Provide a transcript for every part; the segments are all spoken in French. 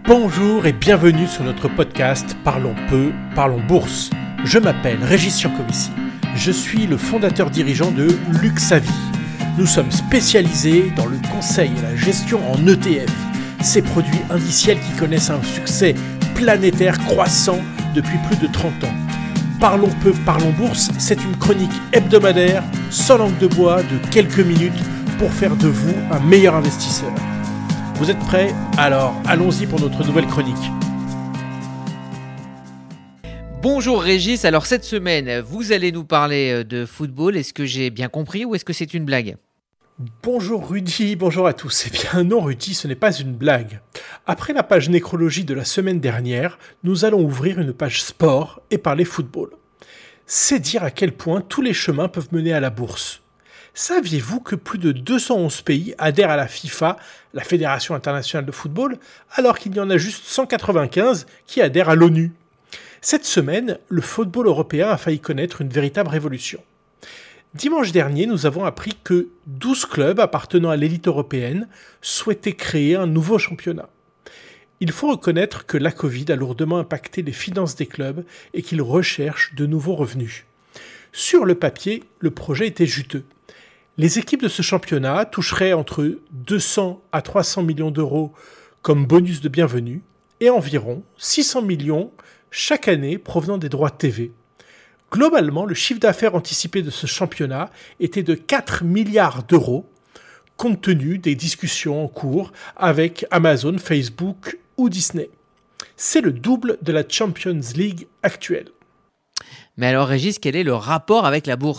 Bonjour et bienvenue sur notre podcast Parlons peu, parlons bourse. Je m'appelle Régis Jancovici. Je suis le fondateur dirigeant de Luxavie. Nous sommes spécialisés dans le conseil et la gestion en ETF, ces produits indiciels qui connaissent un succès planétaire croissant depuis plus de 30 ans. Parlons peu, parlons bourse, c'est une chronique hebdomadaire, sans langue de bois, de quelques minutes pour faire de vous un meilleur investisseur. Vous êtes prêts ? Alors, allons-y pour notre nouvelle chronique. Bonjour Régis, alors cette semaine, vous allez nous parler de football. Est-ce que j'ai bien compris ou est-ce que c'est une blague ? Bonjour Rudy, bonjour à tous. Eh bien non Rudy, ce n'est pas une blague. Après la page nécrologie de la semaine dernière, nous allons ouvrir une page sport et parler football. C'est dire à quel point tous les chemins peuvent mener à la bourse. Saviez-vous que plus de 211 pays adhèrent à la FIFA, la Fédération internationale de football, alors qu'il y en a juste 195 qui adhèrent à l'ONU ? Cette semaine, le football européen a failli connaître une véritable révolution. Dimanche dernier, nous avons appris que 12 clubs appartenant à l'élite européenne souhaitaient créer un nouveau championnat. Il faut reconnaître que la Covid a lourdement impacté les finances des clubs et qu'ils recherchent de nouveaux revenus. Sur le papier, le projet était juteux. Les équipes de ce championnat toucheraient entre 200 à 300 millions d'euros comme bonus de bienvenue et environ 600 millions chaque année provenant des droits TV. Globalement, le chiffre d'affaires anticipé de ce championnat était de 4 milliards d'euros, compte tenu des discussions en cours avec Amazon, Facebook ou Disney. C'est le double de la Champions League actuelle. Mais alors Régis, quel est le rapport avec la bourse ?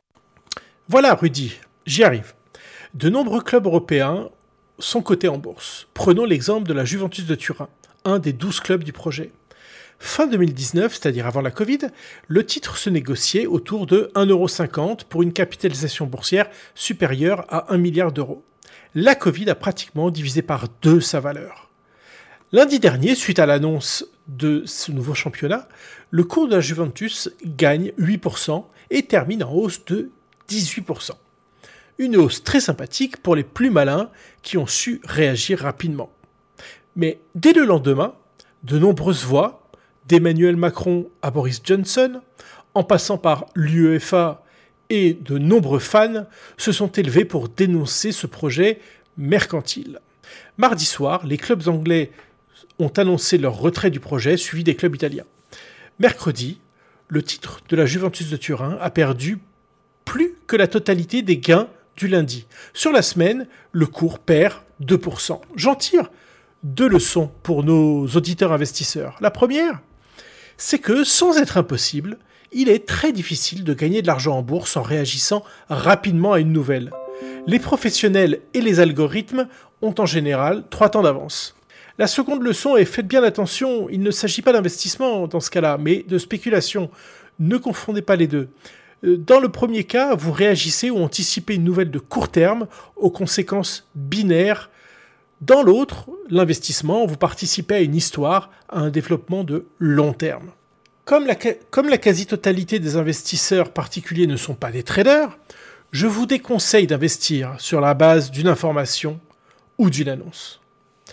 Voilà Rudy, j'y arrive. De nombreux clubs européens sont cotés en bourse. Prenons l'exemple de la Juventus de Turin, un des 12 clubs du projet. Fin 2019, c'est-à-dire avant la Covid, le titre se négociait autour de 1,50€ pour une capitalisation boursière supérieure à 1 milliard d'euros. La Covid a pratiquement divisé par 2 sa valeur. Lundi dernier, suite à l'annonce de ce nouveau championnat, le cours de la Juventus gagne 8% et termine en hausse de 18%. Une hausse très sympathique pour les plus malins qui ont su réagir rapidement. Mais dès le lendemain, de nombreuses voix, d'Emmanuel Macron à Boris Johnson, en passant par l'UEFA et de nombreux fans, se sont élevés pour dénoncer ce projet mercantile. Mardi soir, les clubs anglais ont annoncé leur retrait du projet, suivi des clubs italiens. Mercredi, le titre de la Juventus de Turin a perdu plus que la totalité des gains du lundi. Sur la semaine, le cours perd 2%. J'en tire 2 leçons pour nos auditeurs investisseurs. La première, c'est que sans être impossible, il est très difficile de gagner de l'argent en bourse en réagissant rapidement à une nouvelle. Les professionnels et les algorithmes ont en général 3 temps d'avance. La seconde leçon est faites bien attention, il ne s'agit pas d'investissement dans ce cas-là, mais de spéculation. Ne confondez pas les deux. Dans le premier cas, vous réagissez ou anticipez une nouvelle de court terme aux conséquences binaires. Dans l'autre, l'investissement, vous participez à une histoire, à un développement de long terme. Comme la quasi-totalité des investisseurs particuliers ne sont pas des traders, je vous déconseille d'investir sur la base d'une information ou d'une annonce.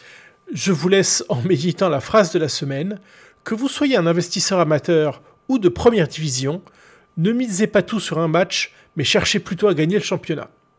Je vous laisse en méditant la phrase de la semaine. Que vous soyez un investisseur amateur ou de première division, ne misez pas tout sur un match, mais cherchez plutôt à gagner le championnat.